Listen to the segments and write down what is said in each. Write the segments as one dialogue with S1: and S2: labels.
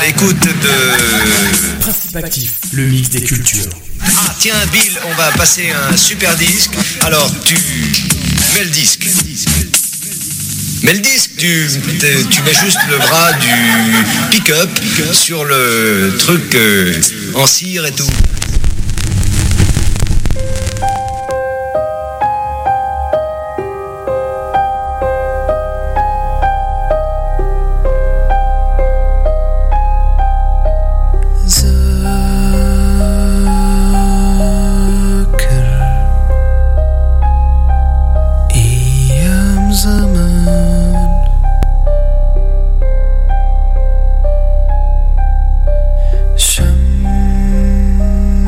S1: l'écoute de
S2: Principe Actif, le mix des cultures.
S1: Ah tiens Bill, on va passer un super disque. Alors tu mets le disque. Mais le disque, tu mets juste le bras du pick-up sur le truc en cire et tout.
S3: شم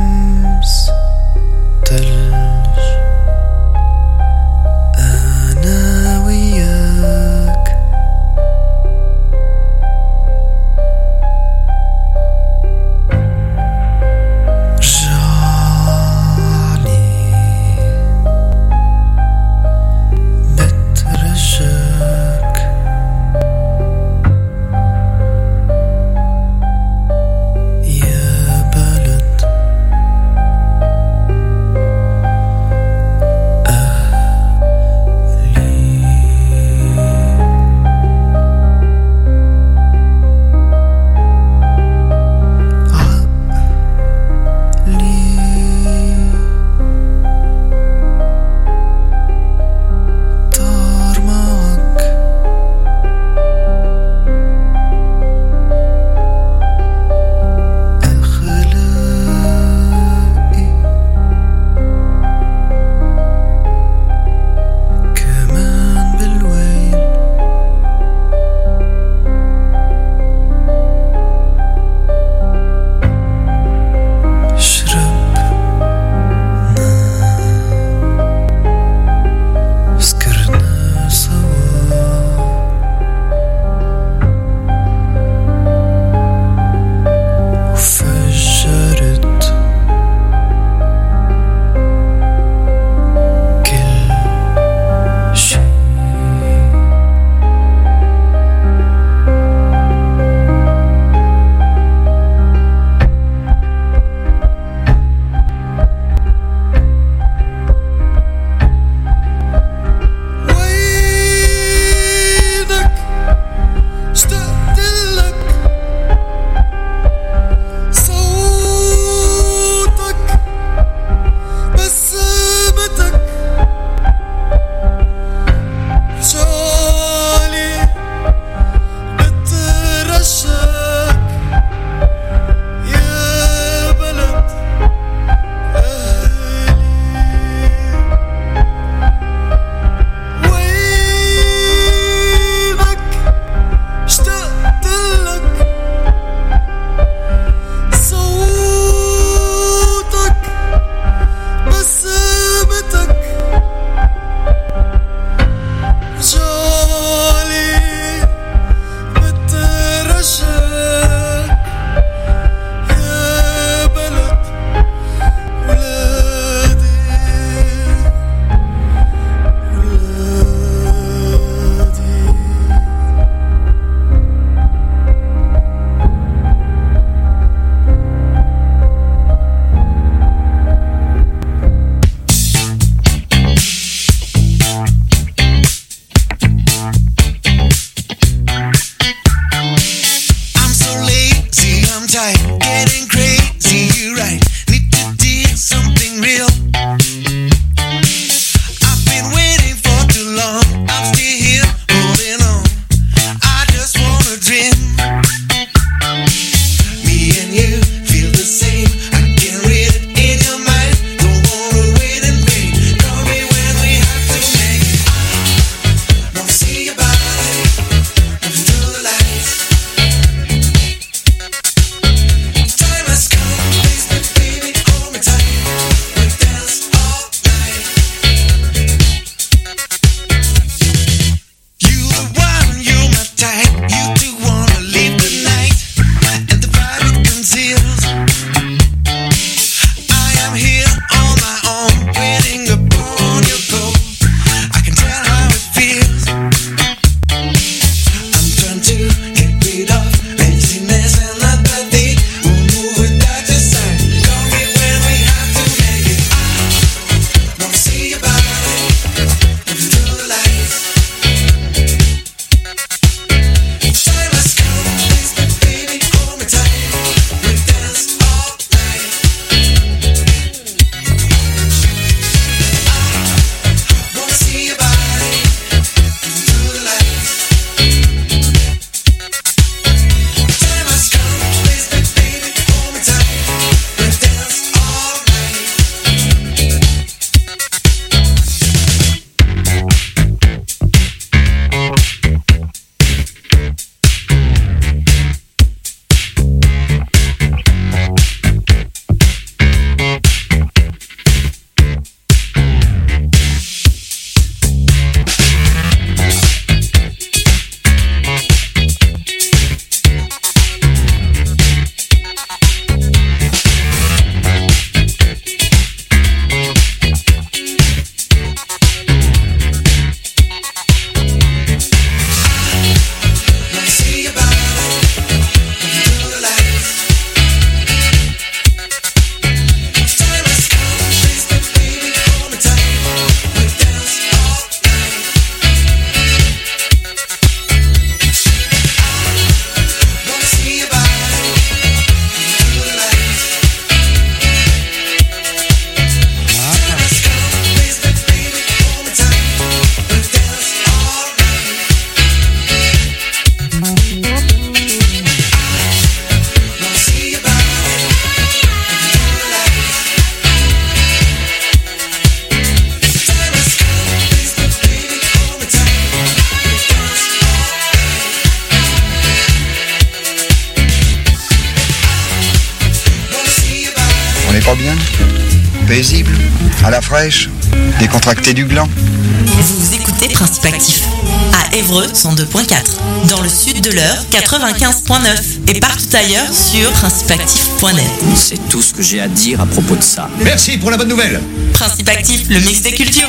S3: est pas bien? Paisible, à la fraîche, décontracté du gland.
S4: Vous écoutez Principe Actif à Évreux 102.4, dans le sud de l'Eure 95.9 et partout ailleurs sur principeactif.net.
S5: C'est tout ce que j'ai à dire à propos de ça.
S1: Merci pour la bonne nouvelle.
S4: Principe Actif, le mix des cultures.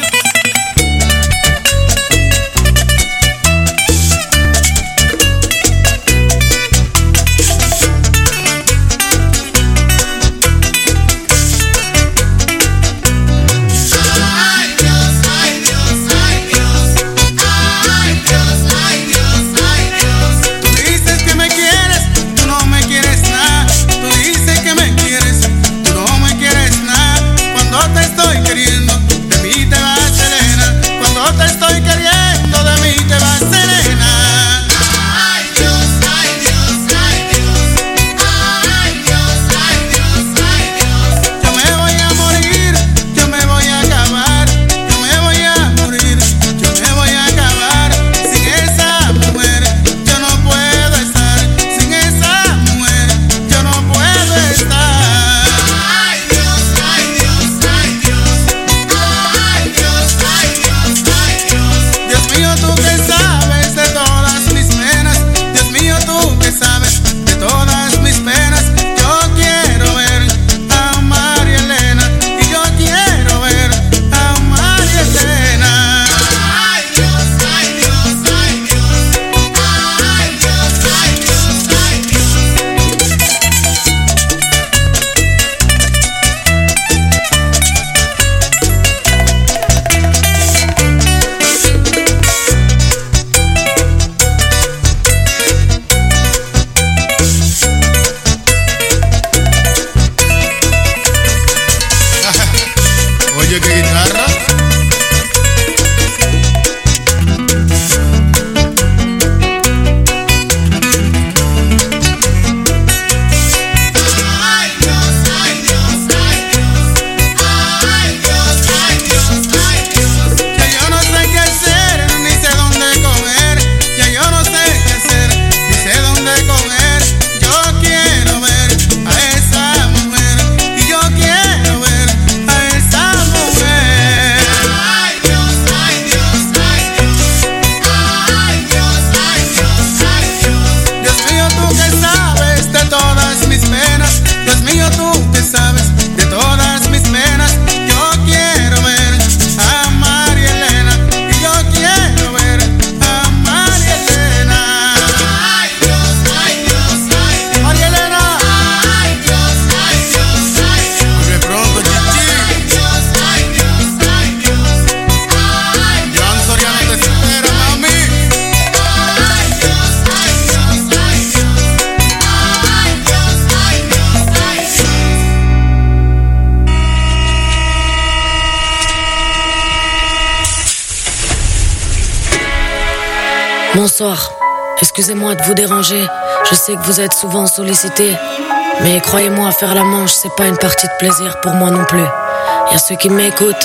S6: Bonsoir, excusez-moi de vous déranger, je sais que vous êtes souvent sollicité, mais croyez-moi, faire la manche, c'est pas une partie de plaisir pour moi non plus. Y a ceux qui m'écoutent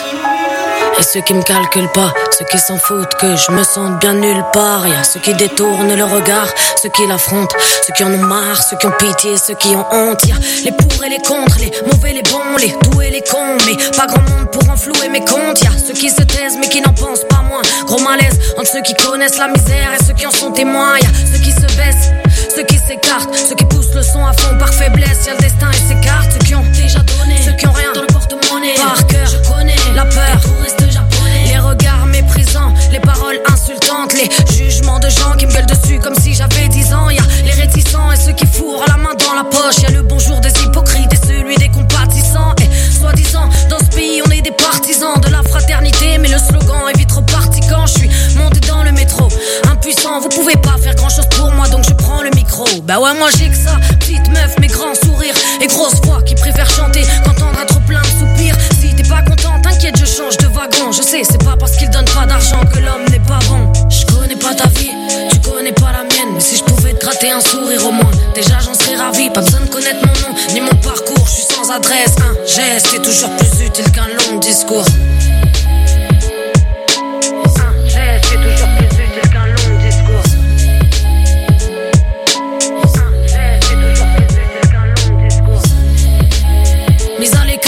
S6: et ceux qui me calculent pas, ceux qui s'en foutent que je me sente bien nulle part. Y a ceux qui détournent le regard, ceux qui l'affrontent, ceux qui en ont marre, ceux qui ont pitié, ceux qui ont honte. Y a les pour et les contre, les mauvais, les bons, les doux et les cons, mais pas grand monde pour enflouer mes comptes. Y a ceux qui se taisent mais qui n'en pensent pas moins. Gros malaise entre ceux qui connaissent la misère et ceux qui en sont témoins. Y a ceux qui se baissent, ceux qui s'écartent, ceux qui poussent le son à fond par faiblesse. Y a le destin et ses cartes, ceux qui ont déjà donné, ceux qui ont rien dans le porte-monnaie. Par cœur, je connais la peur, les regards méprisants, les paroles insultantes, les jugements de gens qui me gueulent dessus comme si j'avais 10 ans. Y'a les réticents et ceux qui fourrent la main dans la poche. Y'a le bonjour des hypocrites et celui des compatissants. Et soi-disant, dans ce pays on est des partisans de la fraternité, mais le slogan est vite reparti quand je suis monté dans le métro. Impuissant, vous pouvez pas faire grand chose pour moi, donc je prends le micro. Bah ouais, moi j'ai que ça, petite meuf mais grand sourire et grosse voix qui préfère chanter qu'entendre un trop plein de soupirs. Si t'es pas content, t'inquiète, je change de wagon. Je sais, c'est pas parce qu'il donne pas d'argent que l'homme n'est pas bon. Je connais pas ta vie, tu connais pas la mienne, mais si je pouvais te gratter un sourire au moins, déjà j'en serais ravi. Pas besoin de connaître mon nom ni mon parcours, je suis sans adresse. Un geste est toujours plus utile qu'un long discours. Un geste est toujours plus utile qu'un long discours. Un geste est toujours plus utile qu'un long discours. Mise à l'écart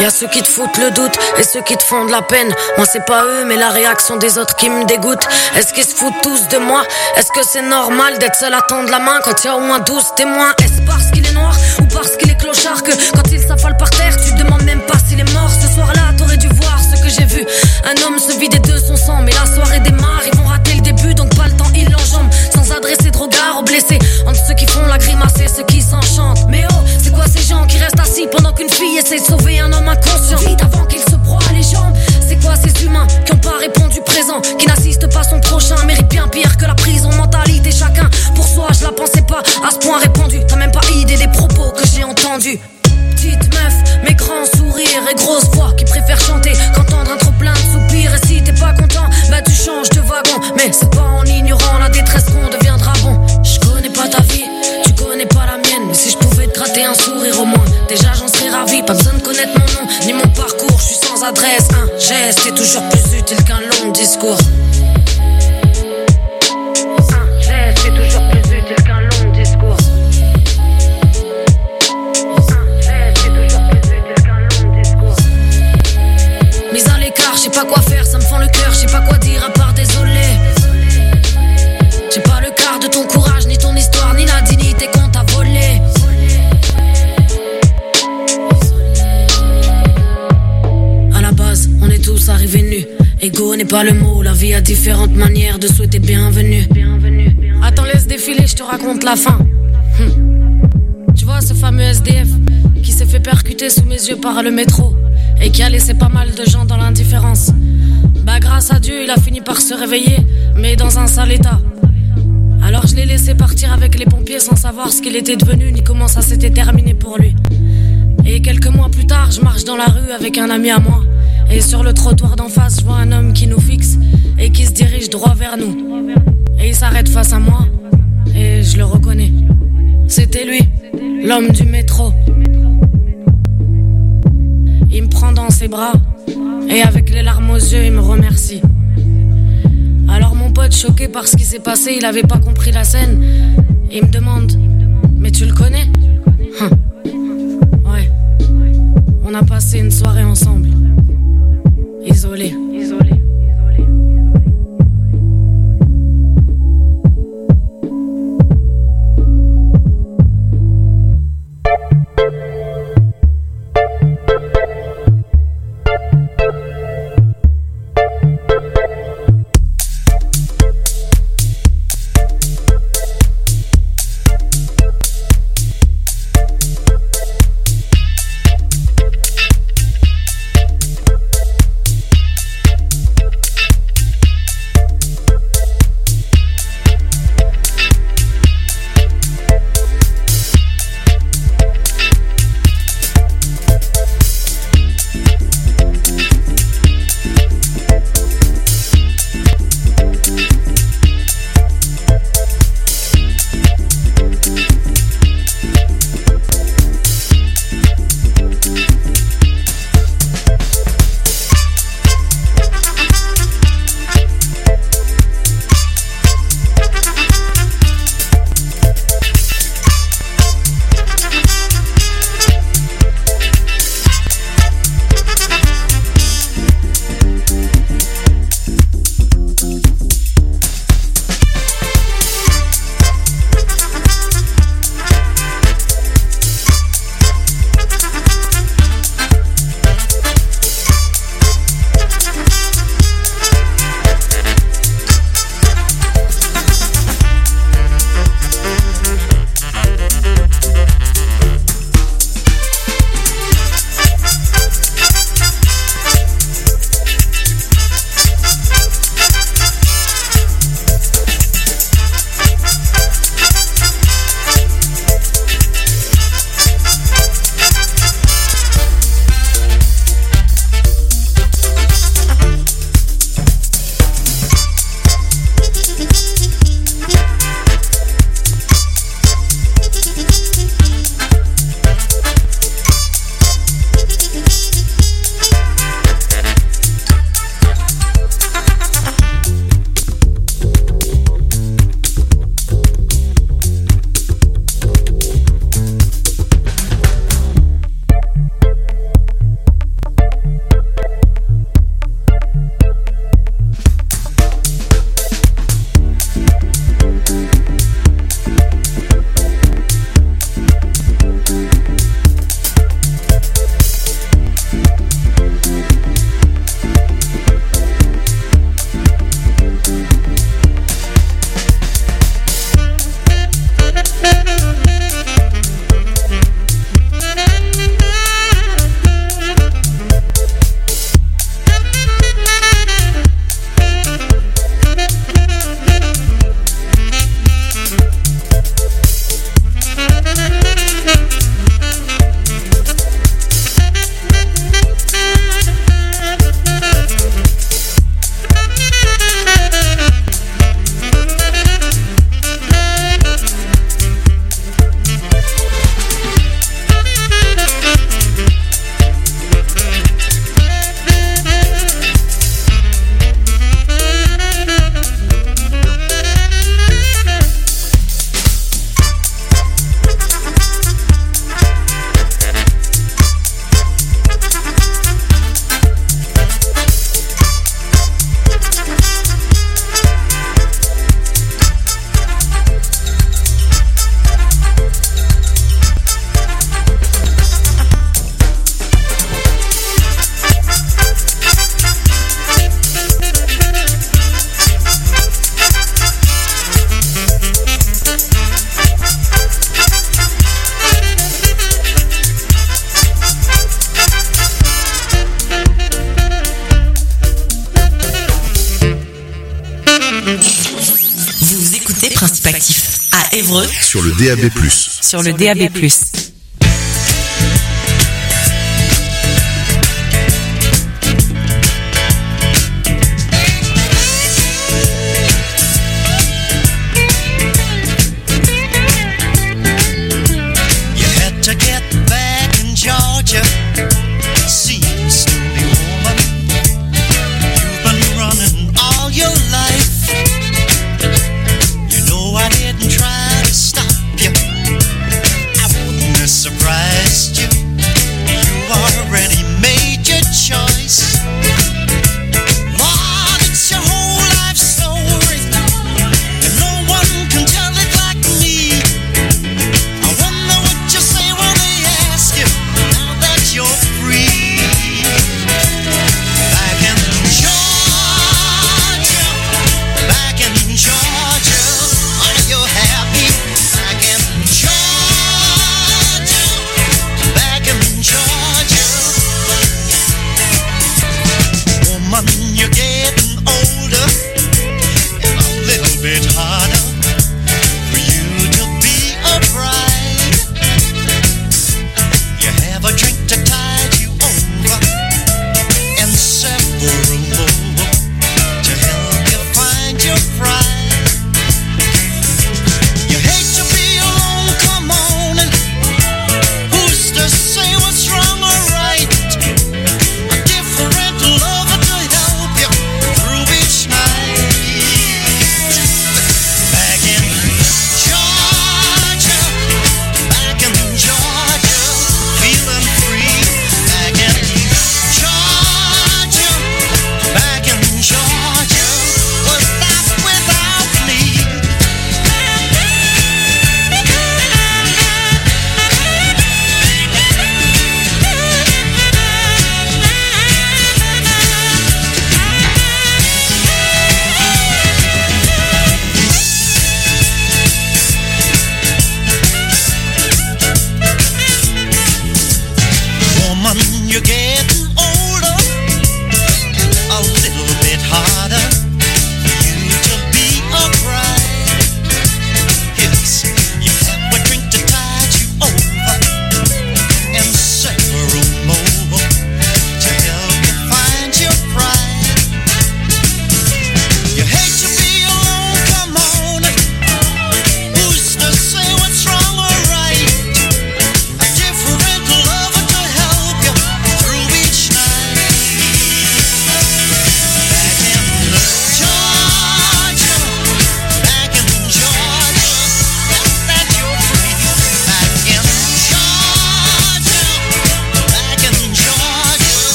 S6: Y'a ceux qui te foutent le doute et ceux qui te font de la peine. Moi c'est pas eux mais la réaction des autres qui me dégoûte. Est-ce qu'ils se foutent tous de moi? Est-ce que c'est normal d'être seul à tendre la main quand y'a au moins 12 témoins? Est-ce parce qu'il est noir ou parce qu'il est clochard que quand il s'affale par terre tu te demandes même pas s'il est mort? Ce soir-là t'aurais dû voir ce que j'ai vu. Un homme se vider de son sang mais la soirée démarre. Ils vont rater le début donc pas le temps ils l'enjambent. Sans adresser de regard aux blessés. Entre ceux qui font la grimace et ceux qui s'enchantent. Mais oh, c'est quoi ces gens qui restent assis pendant qu'une fille essaie de sauver un homme inconscient? Vite avant qu'il se broie les jambes. C'est quoi ces humains qui ont pas répondu présent, qui n'assistent pas son prochain? Mérite bien pire que la prison. Mentalité chacun pour soi, je la pensais pas à ce point répandue. T'as même pas idée des propos que j'ai entendus. Petite meuf, mais grand sourire et grosse voix qui préfère chanter qu'entendre un trop plein de soupirs. Et si t'es pas content, bah tu changes de wagon. Mais c'est pas en ignorant la détresse qu'on deviendra bon. Je connais pas ta vie, tu connais pas la mienne. Mais si je pouvais te gratter un sourire au moins, déjà j'en serais ravi. Pas besoin de connaître mon nom, ni mon parcours. Je suis sans adresse, un geste est toujours plus utile qu'un long discours. Un geste est toujours plus utile qu'un long discours. Mise à l'écart, je sais pas quoi faire, ça me fend le cœur, je sais pas quoi dire à part désolé. J'ai pas le quart de ton courage, ni ton histoire, ni la dignité qu'on t'a volée. À la base, on est tous arrivés nus. Ego n'est pas le mot, la vie a différentes manières de souhaiter bienvenue. Attends, laisse défiler, je te raconte la fin. Tu vois ce fameux SDF qui s'est fait percuter sous mes yeux par le métro et qui a laissé pas mal de gens dans l'indifférence. Bah grâce à Dieu il a fini par se réveiller, mais dans un sale état. Alors je l'ai laissé partir avec les pompiers sans savoir ce qu'il était devenu ni comment ça s'était terminé pour lui. Et quelques mois plus tard je marche dans la rue avec un ami à moi. Et sur le trottoir d'en face je vois un homme qui nous fixe et qui se dirige droit vers nous. Et il s'arrête face à moi et je le reconnais. C'était lui, l'homme du métro. Il me prend dans ses bras et avec les larmes aux yeux, il me remercie. Alors mon pote, choqué par ce qui s'est passé, il avait pas compris la scène. Il me demande, mais tu le connais? Ouais. On a passé une soirée ensemble. Isolés.
S4: Évreux
S7: sur le DAB+.
S4: Sur le DAB+.
S8: You get